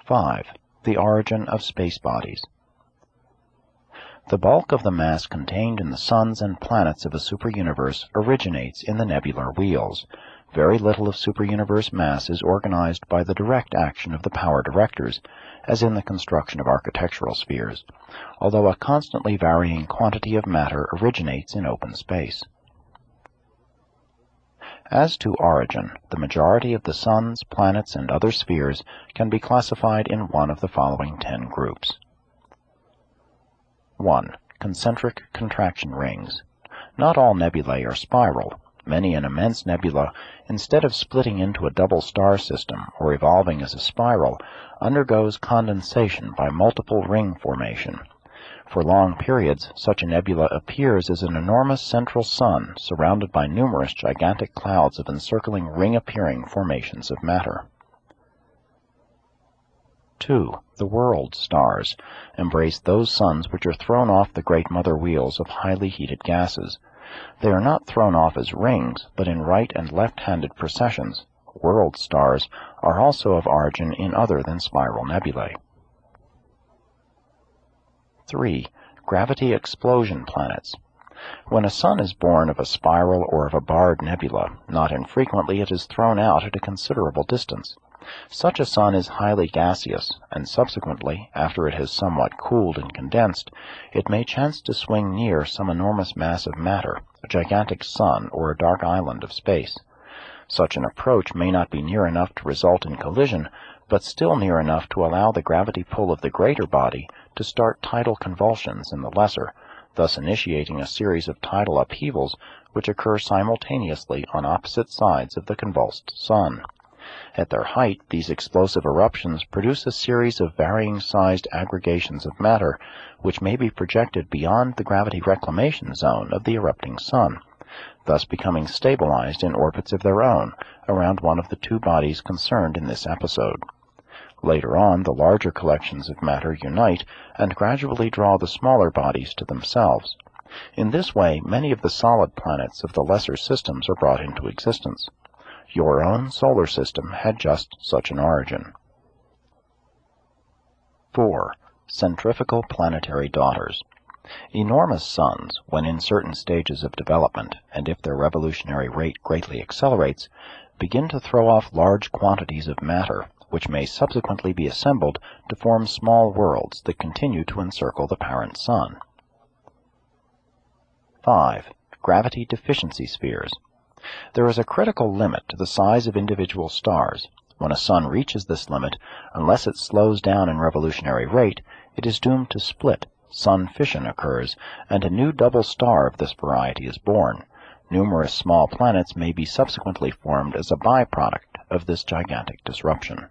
5. The origin of space bodies. The bulk of the mass contained in the suns and planets of a superuniverse originates in the nebular wheels. Very little of superuniverse mass is organized by the direct action of the power directors, as in the construction of architectural spheres, although a constantly varying quantity of matter originates in open space. As to origin, the majority of the suns, planets, and other spheres can be classified in one of the following 10 groups. 1. Concentric contraction rings. Not all nebulae are spiral. Many an immense nebula, instead of splitting into a double star system or evolving as a spiral, undergoes condensation by multiple ring formation. For long periods, such a nebula appears as an enormous central sun surrounded by numerous gigantic clouds of encircling ring-appearing formations of matter. 2. The world stars embrace those suns which are thrown off the great mother wheels of highly heated gases. They are not thrown off as rings, but in right and left-handed processions. World stars are also of origin in other than spiral nebulae. 3. Gravity explosion planets. When a sun is born of a spiral or of a barred nebula, not infrequently it is thrown out at a considerable distance. Such a sun is highly gaseous, and subsequently, after it has somewhat cooled and condensed, it may chance to swing near some enormous mass of matter, a gigantic sun or a dark island of space. Such an approach may not be near enough to result in collision, but still near enough to allow the gravity pull of the greater body to start tidal convulsions in the lesser, thus initiating a series of tidal upheavals which occur simultaneously on opposite sides of the convulsed sun. At their height, these explosive eruptions produce a series of varying-sized aggregations of matter which may be projected beyond the gravity reclamation zone of the erupting sun, thus becoming stabilized in orbits of their own around one of the two bodies concerned in this episode. Later on, the larger collections of matter unite and gradually draw the smaller bodies to themselves. In this way, many of the solid planets of the lesser systems are brought into existence. Your own solar system had just such an origin. 4. Centrifugal planetary daughters. Enormous suns, when in certain stages of development, and if their revolutionary rate greatly accelerates, begin to throw off large quantities of matter, which may subsequently be assembled to form small worlds that continue to encircle the parent sun. 5. Gravity deficiency spheres. There is a critical limit to the size of individual stars. When a sun reaches this limit, unless it slows down in revolutionary rate, it is doomed to split. Sun fission occurs, and a new double star of this variety is born. Numerous small planets may be subsequently formed as a byproduct of this gigantic disruption.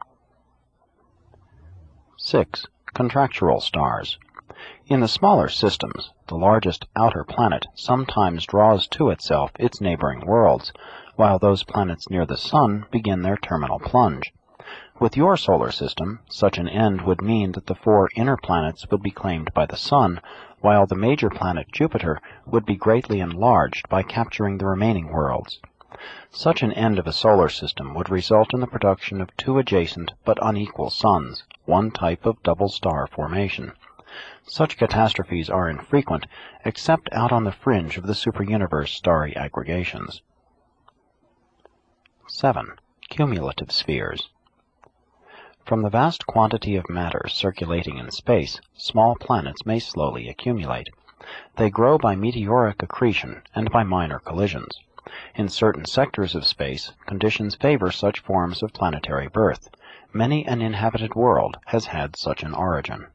6. Contractural stars. In the smaller systems, the largest outer planet sometimes draws to itself its neighboring worlds, while those planets near the sun begin their terminal plunge. With your solar system, such an end would mean that the 4 inner planets would be claimed by the sun, while the major planet Jupiter would be greatly enlarged by capturing the remaining worlds. Such an end of a solar system would result in the production of 2 adjacent but unequal suns, one type of double star formation. Such catastrophes are infrequent, except out on the fringe of the superuniverse starry aggregations. 7. Cumulative spheres. From the vast quantity of matter circulating in space, small planets may slowly accumulate. They grow by meteoric accretion and by minor collisions. In certain sectors of space, conditions favor such forms of planetary birth. Many an inhabited world has had such an origin.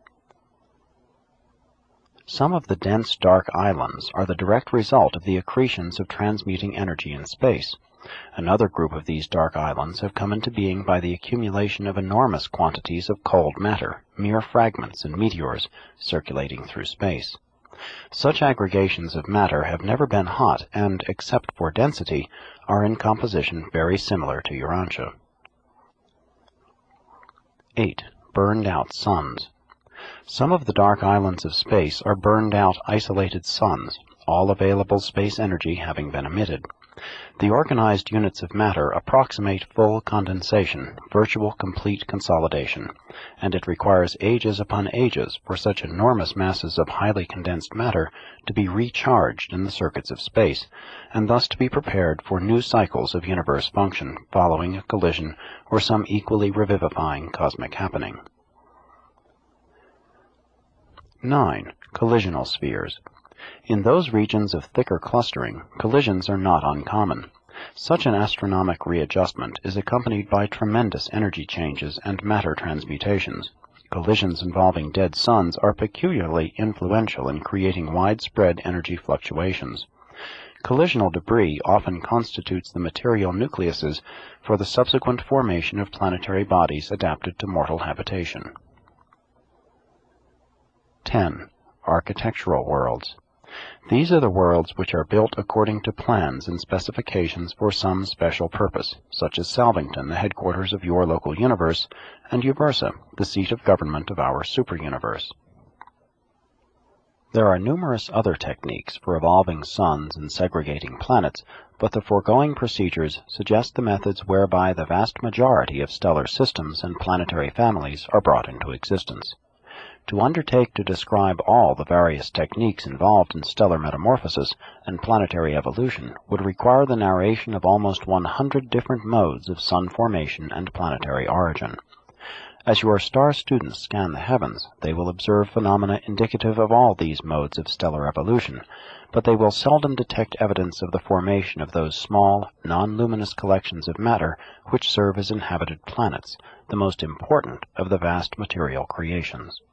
Some of the dense dark islands are the direct result of the accretions of transmuting energy in space. Another group of these dark islands have come into being by the accumulation of enormous quantities of cold matter, mere fragments and meteors, circulating through space. Such aggregations of matter have never been hot and, except for density, are in composition very similar to Urantia. 8. Burned-out suns. Some of the dark islands of space are burned-out isolated suns, all available space energy having been emitted. The organized units of matter approximate full condensation, virtual complete consolidation, and it requires ages upon ages for such enormous masses of highly condensed matter to be recharged in the circuits of space, and thus to be prepared for new cycles of universe function following a collision or some equally revivifying cosmic happening. 9. Collisional spheres. In those regions of thicker clustering, collisions are not uncommon. Such an astronomic readjustment is accompanied by tremendous energy changes and matter transmutations. Collisions involving dead suns are peculiarly influential in creating widespread energy fluctuations. Collisional debris often constitutes the material nucleuses for the subsequent formation of planetary bodies adapted to mortal habitation. 10. Architectural worlds. These are the worlds which are built according to plans and specifications for some special purpose, such as Salvington, the headquarters of your local universe, and Uversa, the seat of government of our superuniverse. There are numerous other techniques for evolving suns and segregating planets, but the foregoing procedures suggest the methods whereby the vast majority of stellar systems and planetary families are brought into existence. To undertake to describe all the various techniques involved in stellar metamorphosis and planetary evolution would require the narration of almost 100 different modes of sun formation and planetary origin. As your star students scan the heavens, they will observe phenomena indicative of all these modes of stellar evolution, but they will seldom detect evidence of the formation of those small, non-luminous collections of matter which serve as inhabited planets, the most important of the vast material creations.